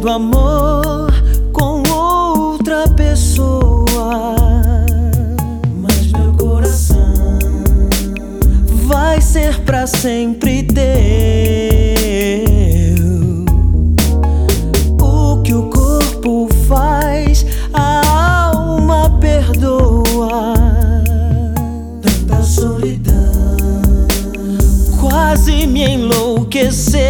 fazendo amor com outra pessoa, mas meu coração vai ser pra sempre teu. O que o corpo faz, a alma perdoa. Tanta solidão quase me enlouqueceu.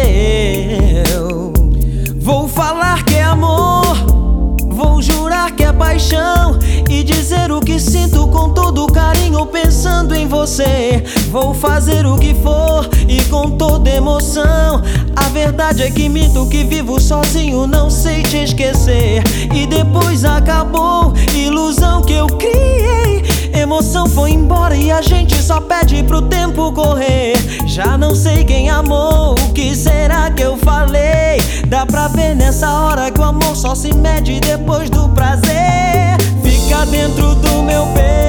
Vou falar que é amor, vou jurar que é paixão e dizer o que sinto com todo carinho pensando em você. Vou fazer o que for e com toda emoção. A verdade é que minto, que vivo sozinho, não sei te esquecer. E depois acabou, ilusão que eu criei. Emoção foi embora e a gente só pede pro tempo correr. Já não sei quem amou, o que será que eu falei? Dá pra ver nessa hora que o amor só se mede depois do prazer. Fica dentro do meu peito,